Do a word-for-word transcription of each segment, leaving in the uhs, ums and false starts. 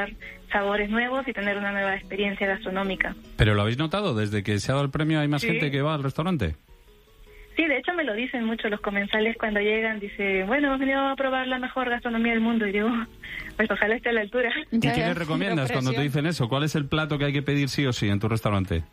probar sabores nuevos y tener una nueva experiencia gastronómica. ¿Pero lo habéis notado? ¿Desde que se ha dado el premio hay más sí. gente que va al restaurante? Sí, de hecho me lo dicen mucho los comensales cuando llegan. Dice, bueno, hemos venido a probar la mejor gastronomía del mundo. Y digo, pues ojalá esté a la altura. ¿Y qué les recomiendas cuando te dicen eso? ¿Cuál es el plato que hay que pedir sí o sí en tu restaurante?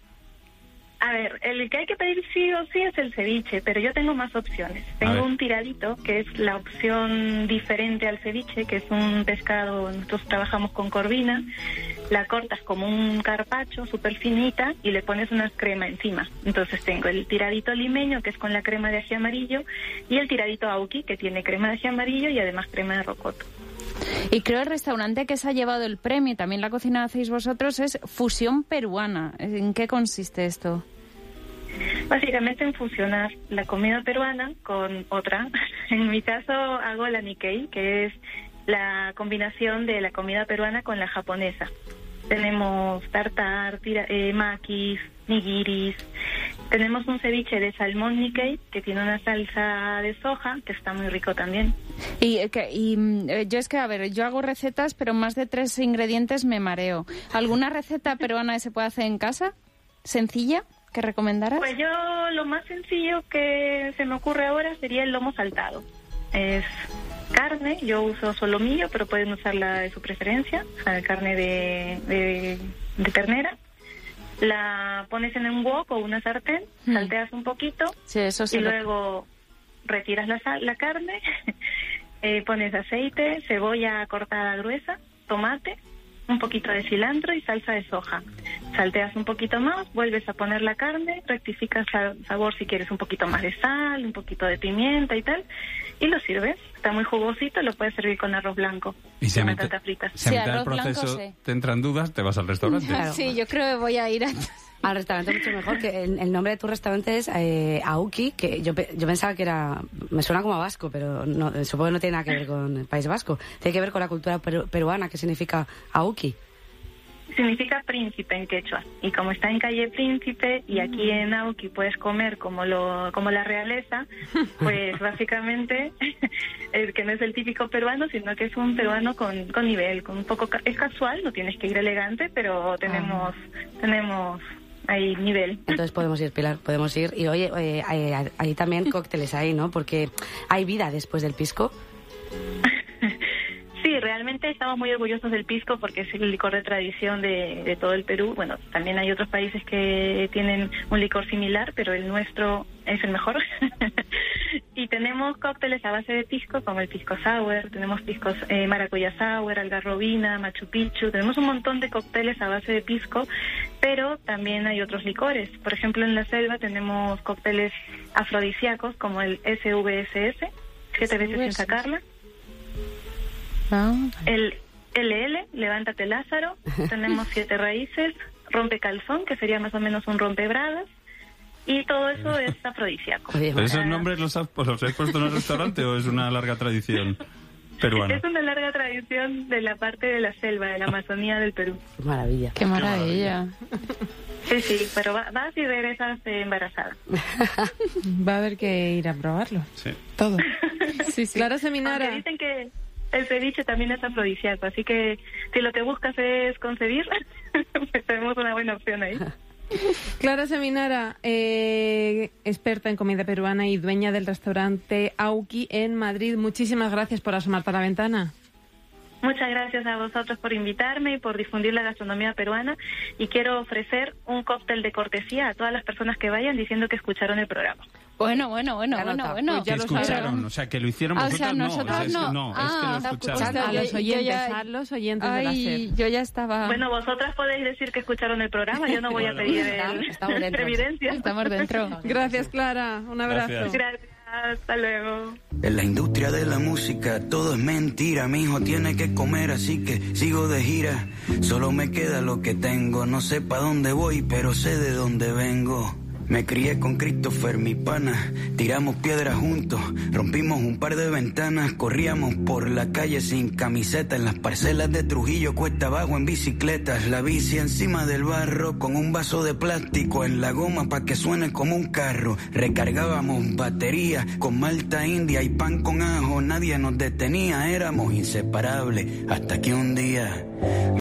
A ver, el que hay que pedir sí o sí es el ceviche, pero yo tengo más opciones. Tengo un tiradito, que es la opción diferente al ceviche, que es un pescado, nosotros trabajamos con corvina, la cortas como un carpaccio súper finita y le pones una crema encima. Entonces tengo el tiradito limeño, que es con la crema de ají amarillo, y el tiradito auki, que tiene crema de ají amarillo y además crema de rocoto. Y creo el restaurante que se ha llevado el premio, también la cocina hacéis vosotros, es Fusión Peruana. ¿En qué consiste esto? Básicamente en fusionar la comida peruana con otra. En mi caso hago la Nikkei, que es la combinación de la comida peruana con la japonesa. Tenemos tartar, tira, eh, makis, nigiris. Tenemos un ceviche de salmón Nikkei que tiene una salsa de soja que está muy rico también. Y, que, y eh, yo es que, a ver, yo hago recetas, pero más de tres ingredientes me mareo. ¿Alguna receta peruana que se puede hacer en casa? ¿Sencilla? ¿Qué recomendarás? Pues yo lo más sencillo que se me ocurre ahora sería el lomo saltado. Es carne, yo uso solomillo, pero pueden usar la de su preferencia, o sea, carne de, de, de ternera. La pones en un wok o una sartén, mm. salteas un poquito sí, eso sí y lo... luego retiras la, sal, la carne, eh, pones aceite, cebolla cortada gruesa, tomate, un poquito de cilantro y salsa de soja. Salteas un poquito más, vuelves a poner la carne, rectificas el sabor si quieres un poquito más de sal, un poquito de pimienta y tal, y lo sirves. Está muy jugosito, lo puedes servir con arroz blanco. Y si a mitad sí, del proceso blanco, sí. te entran dudas, te vas al restaurante. Claro. Sí, yo creo que voy a ir a... al restaurante mucho mejor, que el, el nombre de tu restaurante es eh, Auki, que yo, yo pensaba que era, me suena como a vasco, pero no, supongo que no tiene nada que ver con el País Vasco, tiene que ver con la cultura peru, peruana, que significa Auki. Significa príncipe en quechua, y como está en calle Príncipe y aquí en Auki puedes comer como lo como la realeza, pues básicamente es que no es el típico peruano, sino que es un peruano con, con nivel, con un poco es casual, no tienes que ir elegante, pero tenemos ah. tenemos ahí nivel. Entonces podemos ir, Pilar, podemos ir. Y oye, eh, hay, hay también cócteles ahí, ¿no? Porque hay vida después del pisco. Sí, realmente estamos muy orgullosos del pisco porque es el licor de tradición de, de todo el Perú. Bueno, también hay otros países que tienen un licor similar, pero el nuestro es el mejor. Y tenemos cócteles a base de pisco, como el pisco sour, tenemos piscos eh, maracuyá sour, algarrobina, Machu Picchu, tenemos un montón de cócteles a base de pisco, pero también hay otros licores. Por ejemplo, en la selva tenemos cócteles afrodisíacos como el S V S S, siete veces sin sacarla. Ah, el L L, Levántate Lázaro, tenemos Siete Raíces, Rompecalzón, que sería más o menos un rompebradas, y todo eso es afrodisíaco. ¿Pero esos nombres los has, los has puesto en el restaurante o es una larga tradición peruana? Es una larga tradición de la parte de la selva, de la Amazonía del Perú. Qué maravilla. Qué maravilla. Sí, sí, pero va, vas y regresas embarazada. Va a haber que ir a probarlo. Sí. Todo. Sí, sí. Clara Seminara. Aunque dicen que el ceviche también es afrodisíaco, así que si lo que buscas es concebir, pues tenemos una buena opción ahí. Clara Seminara, eh, experta en comida peruana y dueña del restaurante Auki en Madrid. Muchísimas gracias por asomarte a la ventana. Muchas gracias a vosotros por invitarme y por difundir la gastronomía peruana. Y quiero ofrecer un cóctel de cortesía a todas las personas que vayan diciendo que escucharon el programa. Bueno, bueno, bueno, bueno, bueno. Pues ya lo escucharon, o sea, que lo hicieron ah, vosotras, o sea, nosotras no. no, no, ah, es que lo escucharon. A los oyentes, ya, a los oyentes ay, de la SER. Yo ya estaba... Bueno, vosotras podéis decir que escucharon el programa, yo no voy bueno, a pedir el... Estamos dentro. evidencia. Estamos dentro. Gracias, Clara. Un abrazo. Gracias. Gracias. Hasta luego. En la industria de la música todo es mentira. Mi hijo tiene que comer, así que sigo de gira. Solo me queda lo que tengo. No sé pa' dónde voy, pero sé de dónde vengo. Me crié con Christopher, mi pana, tiramos piedras juntos, rompimos un par de ventanas, corríamos por la calle sin camiseta, en las parcelas de Trujillo cuesta abajo en bicicletas, la bici encima del barro con un vaso de plástico en la goma pa' que suene como un carro, recargábamos baterías con malta india y pan con ajo, nadie nos detenía, éramos inseparables, hasta que un día...